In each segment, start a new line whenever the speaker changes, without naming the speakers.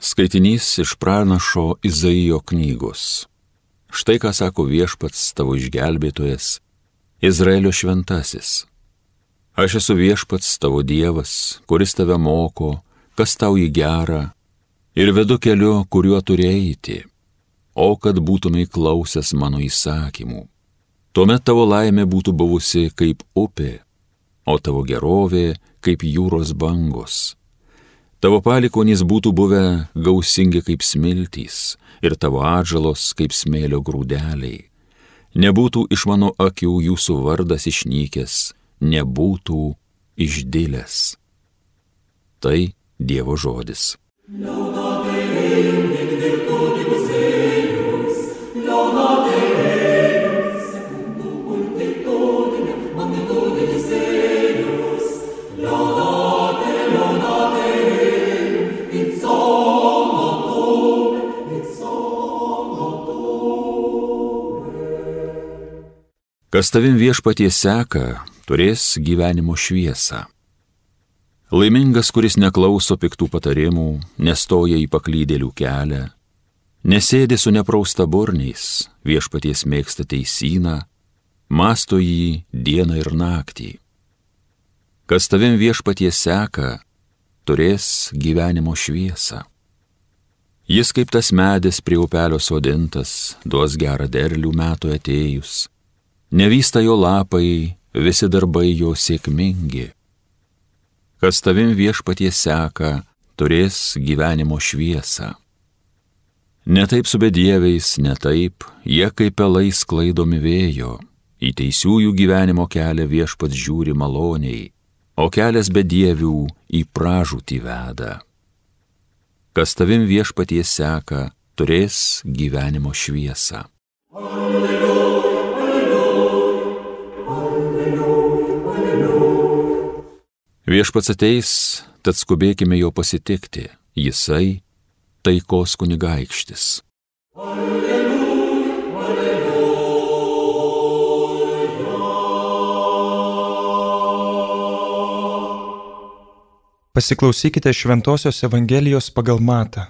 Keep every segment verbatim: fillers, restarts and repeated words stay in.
Skaitinys iš pranašo Izaijo knygos. Štai ką sako Viešpats tavo išgelbėtojas, Izraelio šventasis. Aš esu Viešpats tavo Dievas, kuris tave moko, kas tau į gerą, ir vedu keliu, kuriuo turi eiti, o kad būtumei klausęs mano įsakymų. Tuomet tavo laimė būtų buvusi kaip upė, o tavo gerovė kaip jūros bangos. Tavo palikuonys būtų buvę gausingi kaip smiltys ir tavo atžalos kaip smėlio grūdeliai. Nebūtų iš mano akių jūsų vardas išnykęs, nebūtų išdilęs. Tai Dievo žodis. Kas tavim Viešpatie seka, turės gyvenimo šviesą. Laimingas, kuris neklauso piktų patarimų, nestoja į paklydėlių kelią, nesėdi su nepraustaburniais, Viešpaties mėgsta teisyną, mąsto jį dieną ir naktį. Kas tavim Viešpatie seka, turės gyvenimo šviesą. Jis kaip tas medis prie upelio sodintas, duos gerą derlių metų atėjus. Nevysta jo lapai, visi darbai jo sėkmingi. Kas tavim Viešpatie seka, turės gyvenimo šviesą. Ne taip su bedieviais, ne taip, jie kaip pelai sklaidomi vėjo. Į teisiųjų gyvenimo kelią Viešpats žiūri maloniai, o kelias bedievių į pražūtį veda. Kas tavim Viešpatie seka, turės gyvenimo šviesą. Alleluja. Viešpats ateis, tad skubėkime jo pasitikti, jisai taikos kunigaikštis. Alleluja, alleluja.
Pasiklausykite Šventosios Evangelijos pagal Matą.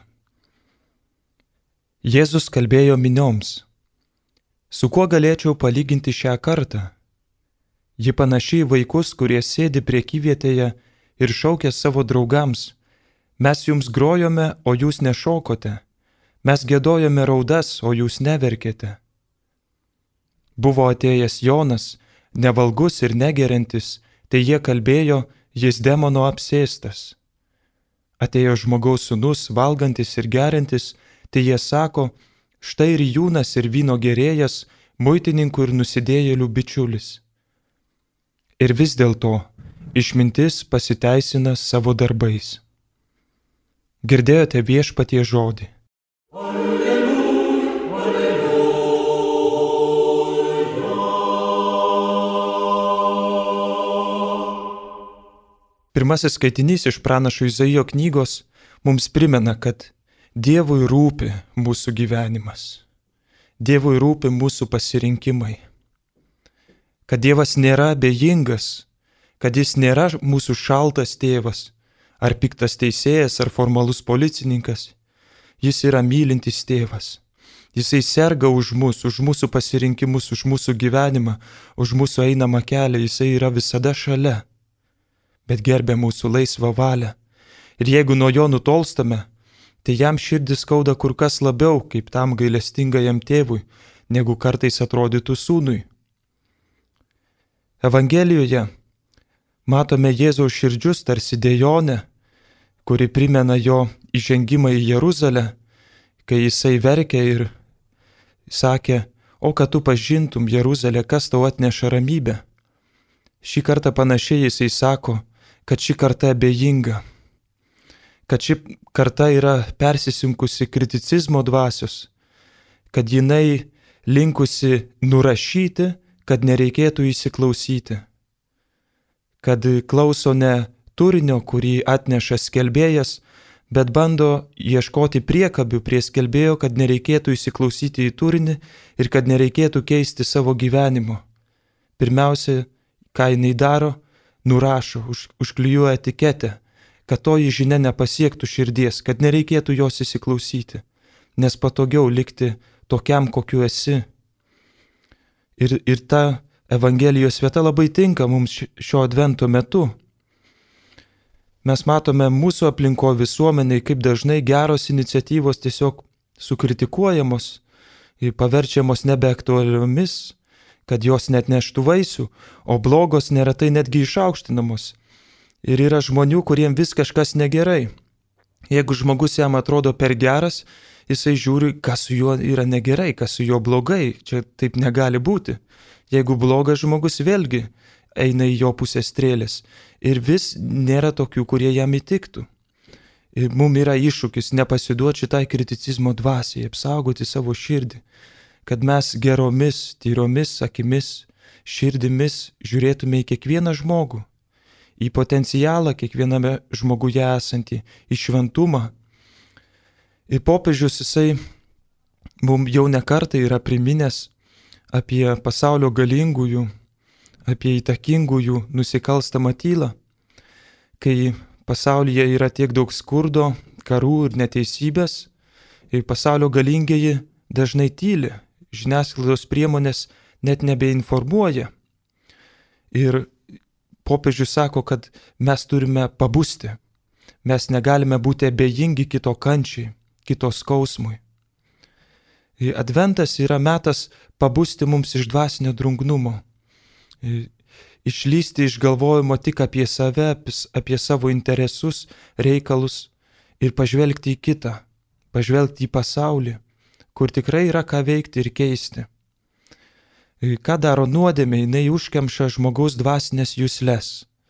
Jėzus kalbėjo minioms. Su kuo galėčiau palyginti šią kartą? Ji panaši į vaikus, kurie sėdi prekyvietėje ir šaukia savo draugams. Mes jums grojome, o jūs nešokote. Mes giedojome raudas, o jūs neverkėte. Buvo atėjęs Jonas, nevalgus ir negeriantis, tai jie kalbėjo, jis demono apsėstas. Atėjo žmogaus sūnus, valgantis ir geriantis, tai jie sako, štai ir jūnas ir vyno gerėjas, muitininkų ir nusidėjėlių bičiulis. Ir vis dėlto išmintis pasiteisina savo darbais. Girdėjote Viešpatie žodį. Alleluja, alleluja. Pirmasis skaitinys iš pranašo Izaijo knygos mums primena, kad Dievui rūpi mūsų gyvenimas. Dievui rūpi mūsų pasirinkimai. Kad Dievas nėra abejingas, kad jis nėra mūsų šaltas tėvas, ar piktas teisėjas, ar formalus policininkas. Jis yra mylintis tėvas. Jisai serga už mus, už mūsų pasirinkimus, už mūsų gyvenimą, už mūsų einamą kelią. Jisai yra visada šalia, bet gerbia mūsų laisvą valią. Ir jeigu nuo jo nutolstame, tai jam širdis skauda kur kas labiau, kaip tam gailestingajam tėvui, negu kartais atrodytų sūnui. Evangelijoje matome Jėzaus širdžius tarsi dejonę, kuri primena jo įžengimą į Jeruzalę, kai jisai verkė ir sakė, o kad tu pažintum Jeruzalę, kas tau atneša ramybę. Šį kartą panašiai jisai sako, kad ši karta abejinga, kad ši karta yra persisinkusi kriticizmo dvasios, kad jinai linkusi nurašyti, kad nereikėtų įsiklausyti, kad klauso ne turinio, kurį atneša skelbėjas, bet bando ieškoti priekabių prie skelbėjo, kad nereikėtų įsiklausyti į turinį ir kad nereikėtų keisti savo gyvenimo. Pirmiausia, ką jinai daro, nurašo, už, užklijuoja etiketę, kad toji žinia nepasiektų širdies, kad nereikėtų jos įsiklausyti, nes patogiau likti tokiam, kokiu esi. Ir, ir ta Evangelijos vieta labai tinka mums šio advento metu. Mes matome mūsų aplinko visuomeniai, kaip dažnai geros iniciatyvos tiesiog sukritikuojamos ir paverčiamos nebeaktualiomis, kad jos net neštų vaisių, o blogos neretai netgi išaukštinamos. Ir yra žmonių, kuriems vis kažkas negerai. Jeigu žmogus jam atrodo per geras, jisai žiūri, kas su juo yra negerai, kas su juo blogai. Čia taip negali būti. Jeigu blogas žmogus, vėlgi eina į jo pusę strėlės. Ir vis nėra tokių, kurie jam įtiktų. Ir mums yra iššūkis nepasiduoti šitai kriticizmo dvasiai, apsaugoti savo širdį, kad mes geromis, tyromis akimis, širdimis žiūrėtume į kiekvieną žmogų, į potencialą kiekviename žmoguje esantį, į šventumą. Ir popiežius jisai mums jau ne kartą yra priminęs apie pasaulio galingųjų, apie įtakingųjų nusikalstamą tylą, kai pasaulyje yra tiek daug skurdo, karų ir neteisybės, ir pasaulio galingieji dažnai tyli, žiniasklaidos priemonės net nebeinformuoja. Ir popiežius sako, kad mes turime pabusti, mes negalime būti abejingi kito kančiai, kito skausmui. Ir adventas yra metas pabusti mums iš dvasinio drungnumo, išlysti iš galvojimo tik apie save, apie savo interesus, reikalus ir pažvelgti į kitą, pažvelgti į pasaulį, kur tikrai yra ką veikti ir keisti. Ką daro nuodėmė, jinai užkemša žmogaus dvasinės jusles.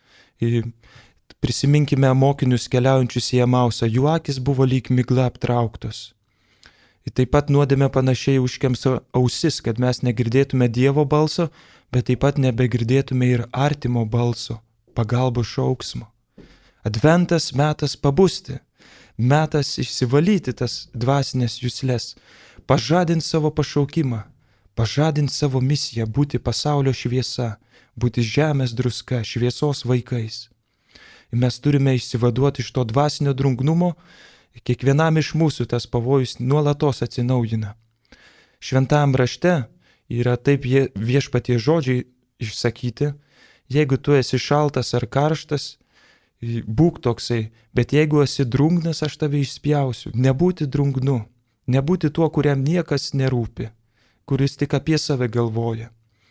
Prisiminkime mokinius keliaujančius į Emausą, jų akis buvo lyg migla aptrauktos. Taip pat nuodėmė panašiai užkemša ausis, kad mes negirdėtume Dievo balso, bet taip pat nebegirdėtume ir artimo balso, pagalbos šauksmo. Adventas metas pabusti, metas išsivalyti tas dvasinės jusles, pažadinti savo pašaukimą, pažadinti savo misiją, būti pasaulio šviesa, būti žemės druska, šviesos vaikais. Ir mes turime išsivaduoti iš to dvasinio drungnumo, kiekvienam iš mūsų tas pavojus nuolatos atsinaujina. Šventajam rašte yra taip viešpatie žodžiai išsakyti, jeigu tu esi šaltas ar karštas, būk toksai, bet jeigu esi drungnas, aš tave išspjausiu. Nebūti drungnu, nebūti tuo, kuriam niekas nerūpi, kuris tik apie save galvoja.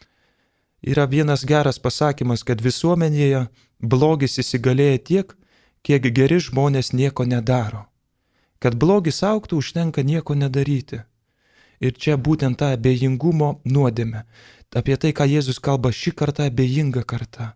Yra vienas geras pasakymas, kad visuomenėje blogis įsigalėja tiek, kiek geri žmonės nieko nedaro. Kad blogis augtų, užtenka nieko nedaryti. Ir čia būtent ta abejingumo nuodėmė. Apie tai, ką Jėzus kalba, šį kartą abejinga karta.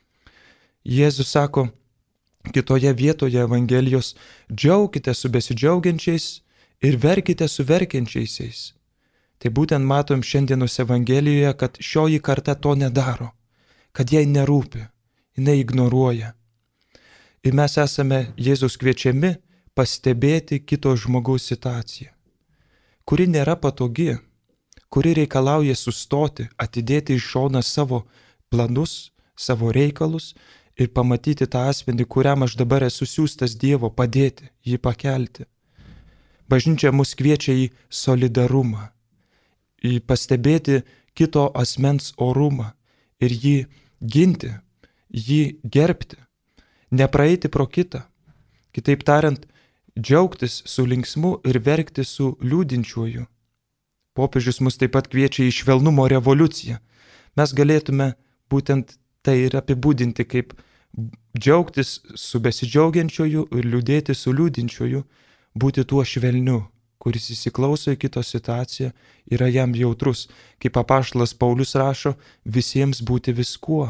Jėzus sako kitoje vietoje Evangelijos, džiaukite su besidžiaugiančiais ir verkite su verkiančiaisiais. Tai būtent matom šiandienos Evangelijoje, kad šioji karta to nedaro, kad jai nerūpi, jinai ignoruoja. Ir mes esame Jėzus kviečiami pastebėti kito žmogaus situaciją, kuri nėra patogi, kuri reikalauja sustoti, atidėti iš šoną savo planus, savo reikalus ir pamatyti tą asmenį, kuriam aš dabar esu siųstas Dievo, padėti, jį pakelti. Bažnyčia mus kviečia į solidarumą, į pastebėti kito asmens orumą ir jį ginti, jį gerbti, nepraeiti pro kitą. Kitaip tariant, džiaugtis su linksmu ir verkti su liūdinčiuoju. Popiežius mus taip pat kviečia į švelnumo revoliuciją. Mes galėtume būtent tai ir apibūdinti kaip džiaugtis su besidžiaugiančioju ir liūdėti su liūdinčioju, būti tuo švelniu, kuris įsiklauso į kito situaciją, yra jam jautrus, kaip apaštalas Paulius rašo, visiems būti viskuo.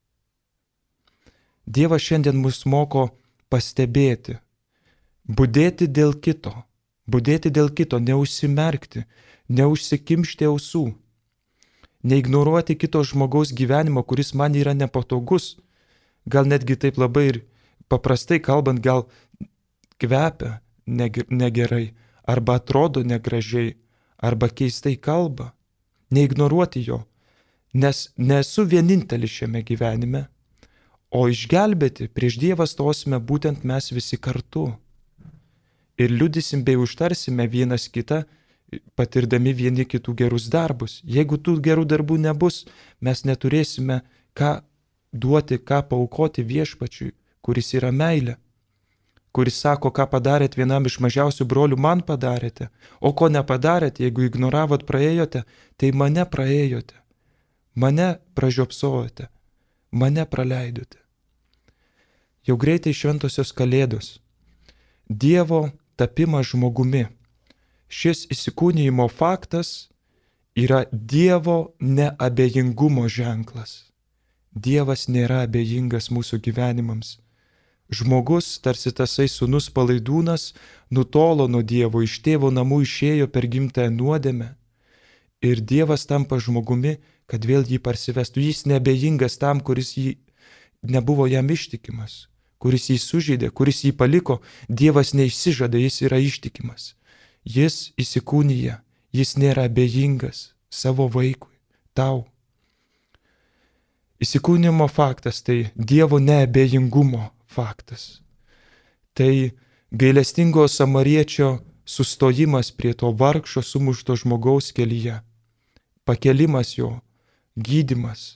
Dievas šiandien mus moko pastebėti, budėti dėl kito, budėti dėl kito, neužsimerkti, neužsikimšti ausų, neignoruoti kito žmogaus gyvenimo, kuris man yra nepatogus, gal netgi taip labai ir paprastai kalbant, gal kvepia negerai, arba atrodo negražiai, arba keistai kalba, neignoruoti jo, nes nesu vienintelis šiame gyvenime, O išgelbėti prieš Dievą stosime būtent mes visi kartu. Ir liudysim bei užtarsime vienas kitą, patirdami vieni kitų gerus darbus. Jeigu tų gerų darbų nebus, mes neturėsime ką duoti, ką paaukoti viešpačiui, kuris yra meilė, kuris sako, ką padarėt vienam iš mažiausių brolių, man padarėte, o ko nepadarėte, jeigu ignoravot, praėjote, tai mane praėjote, mane pražiopsojote, mane praleidote. Jau greitai šventosios Kalėdos. Dievo tapimas žmogumi. Šis įsikūnijimo faktas yra Dievo neabejingumo ženklas. Dievas nėra abejingas mūsų gyvenimams. Žmogus, tarsi tasai sūnus palaidūnas, nutolo nuo Dievo, iš tėvo namų išėjo per gimtąją nuodėmę. Ir Dievas tampa žmogumi, kad vėl jį parsivestų. Jis neabejingas tam, kuris jį nebuvo jam ištikimas, kuris jį sužeidė, kuris jį paliko. Dievas neišsižada, jis yra ištikimas. Jis įsikūnija, jis nėra abejingas savo vaikui, tau. Įsikūnijimo faktas tai Dievo neabejingumo faktas. Tai gailestingo samariečio sustojimas prie to vargšo sumušto žmogaus kelyje. Pakelimas jo, gydymas.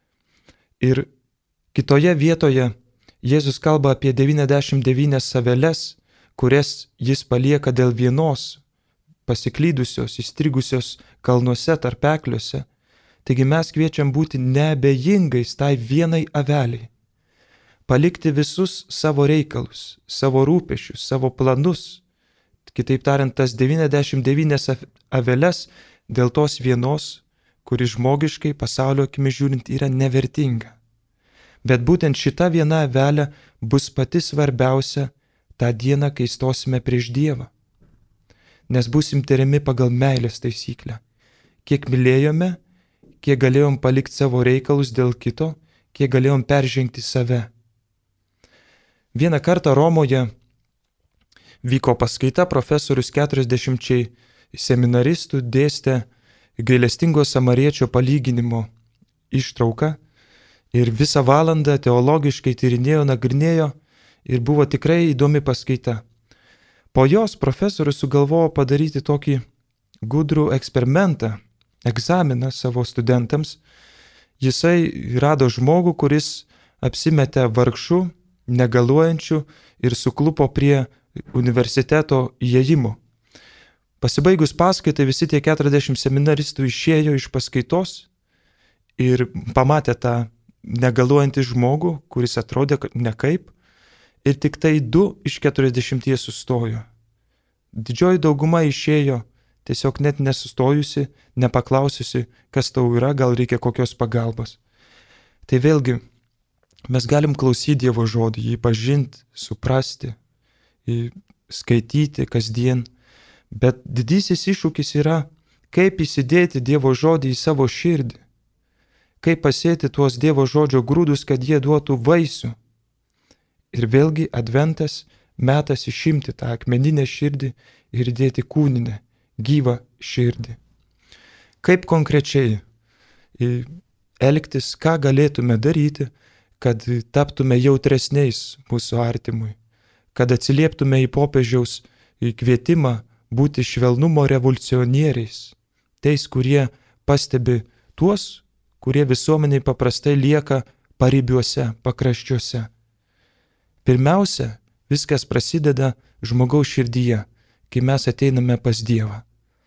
Ir kitoje vietoje Jėzus kalba apie devyniasdešimt devynias aveles, kurias jis palieka dėl vienos, pasiklydusios, įstrigusios kalnuose, tarpekliuose. Taigi mes kviečiam būti neabejingais tai vienai aveliai. Palikti visus savo reikalus, savo rūpešius, savo planus. Kitaip tariant, tas devyniasdešimt devynias aveles dėl tos vienos, kuri žmogiškai pasaulio akimi žiūrint yra nevertinga. Bet būtent šita viena avelė bus pati svarbiausia tą dieną, kai stosime prieš Dievą. Nes būsim tiriami pagal meilės taisyklę. Kiek mylėjome, kiek galėjom palikti savo reikalus dėl kito, kiek galėjom peržengti save. Vieną kartą Romoje vyko paskaita, profesorius keturiasdešimčiai seminaristų dėstė gailestingo samariečio palyginimo ištrauką ir visą valandą teologiškai tyrinėjo, nagrinėjo ir buvo tikrai įdomi paskaita. Po jos profesorius sugalvojo padaryti tokį gudrų eksperimentą, egzaminą savo studentams. Jisai rado žmogų, kuris apsimetė vargšu, negaluojančiu ir suklupo prie universiteto įėjimo. Pasibaigus paskaitai visi tie keturiasdešimt seminaristų išėjo iš paskaitos ir pamatė tą negaluojantį žmogų, kuris atrodė nekaip, ir tik tai du iš keturiasdešimties sustojo. Didžioji dauguma išėjo tiesiog net nesustojusi, nepaklausiusi, kas tau yra, gal reikia kokios pagalbos. Tai vėlgi, mes galim klausyti Dievo žodį, jį pažinti, suprasti, jį skaityti kasdien, bet didysis iššūkis yra, kaip įsidėti Dievo žodį į savo širdį, kaip pasėti tuos Dievo žodžio grūdus, kad jie duotų vaisių. Ir vėlgi adventas metas išimti tą akmeninę širdį ir dėti kūninę, gyvą širdį. Kaip konkrečiai elgtis, ką galėtume daryti, kad taptume jautresniais mūsų artimui, kad atsilieptume į popiežiaus kvietimą būti švelnumo revoliucionieriais, tais, kurie pastebi tuos, kurie visuomeniai paprastai lieka paribiuose, pakraščiuose. Pirmiausia, viskas prasideda žmogaus širdyje, kai mes ateiname pas Dievą.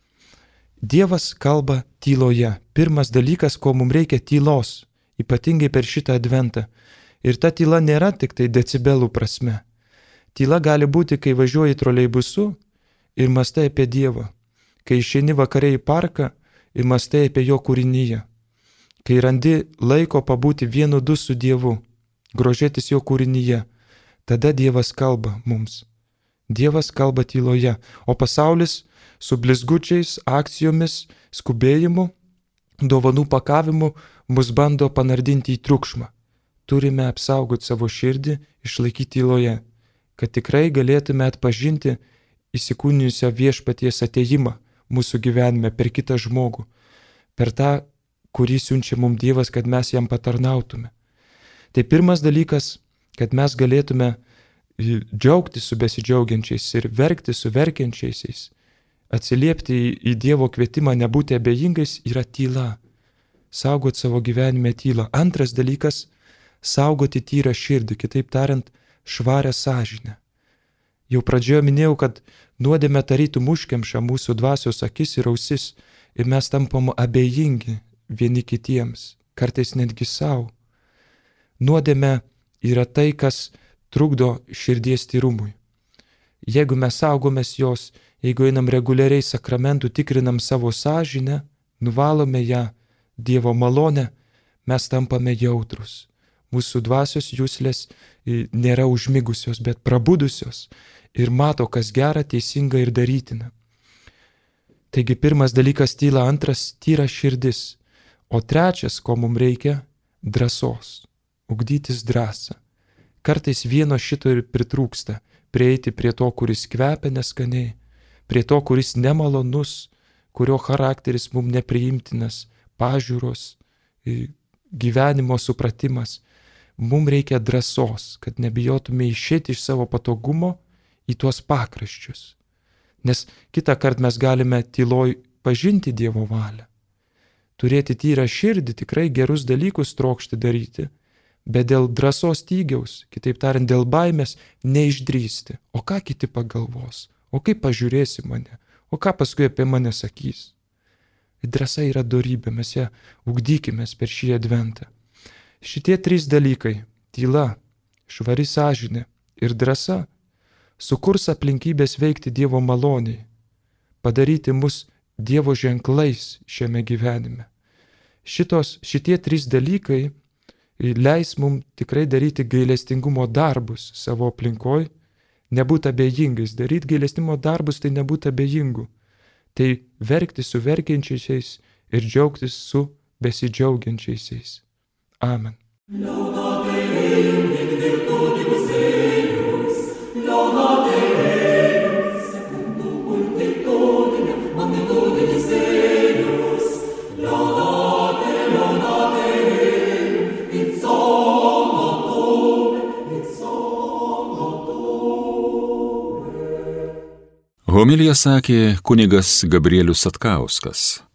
Dievas kalba tyloje. Pirmas dalykas, ko mums reikia, tylos, ypatingai per šitą adventą. Ir ta tyla nėra tik tai decibelų prasme. Tyla gali būti, kai važiuoji troleibusu ir mąstai apie Dievą, kai išeini vakare į parką ir mąstai apie jo kūrinyje, kai randi laiko pabūti vienu du su Dievu, grožėtis jo kūrinyje, tada Dievas kalba mums. Dievas kalba tyloje, o pasaulis su blizgučiais, akcijomis, skubėjimu, dovanų pakavimu mus bando panardinti į triukšmą. Turime apsaugoti savo širdį, išlaikyti tyloje, kad tikrai galėtume atpažinti įsikūnijusio viešpaties atėjimą mūsų gyvenime per kitą žmogų, per tą, kurį siunčia mums Dievas, kad mes jam patarnautume. Tai pirmas dalykas, kad mes galėtume džiaugtis su besidžiaugiančiais ir verkti su verkiančiaisiais, atsiliepti į Dievo kvietimą nebūti abejingais, yra tyla. Saugoti savo gyvenime tylą. Antras dalykas - saugoti tyrą širdį, kitaip tariant, švarę sąžinę. Jau pradžioje minėjau, kad nuodėmė tarytum užkemša mūsų dvasios akis ir ausis ir mes tampam abejingi vieni kitiems, kartais netgi savo. Nuodėmė yra tai, kas trukdo širdies tyrumui. Jeigu mes saugomės jos, jeigu einam reguliariai sakramentų, tikrinam savo sąžinę, nuvalome ją Dievo malonę, mes tampame jautrus. Mūsų dvasios juslės nėra užmigusios, bet prabudusios ir mato, kas gera, teisinga ir darytina. Taigi pirmas dalykas tyla, antras tyra širdis, o trečias, ko mums reikia, drąsos, ugdytis drąsą. Kartais vieno šito ir pritrūksta, prieiti prie to, kuris kvepia neskaniai, prie to, kuris nemalonus, kurio charakteris mums nepriimtinas, pažiūros, gyvenimo supratimas. Mums reikia drąsos, kad nebijotume išėti iš savo patogumo į tuos pakraščius. Nes kitą kartą mes galime tyloj pažinti Dievo valią. Turėti tyrą širdį, tikrai gerus dalykus trokšti daryti, bet dėl drąsos stygiaus, kitaip tariant, dėl baimės neišdrįsti. O ką kiti pagalvos? O kaip pažiūrėsi mane? O ką paskui apie mane sakys? Drąsa yra dorybė, mes ją ugdykimės per šį adventą. Šitie trys dalykai - tyla, švari sąžinė ir drąsa - sukurs aplinkybės veikti Dievo maloniai, padaryti mus Dievo ženklais šiame gyvenime. Šitos, šitie trys dalykai leis mums tikrai daryti gailestingumo darbus savo aplinkoj, nebūti abejingais. Daryti gailestingumo darbus tai nebūti abejingų. Tai verkti su verkiančiais ir džiaugtis su besidžiaugiančiais. Amen.
Homiliją sakė kunigas Gabrielius Satkauskas.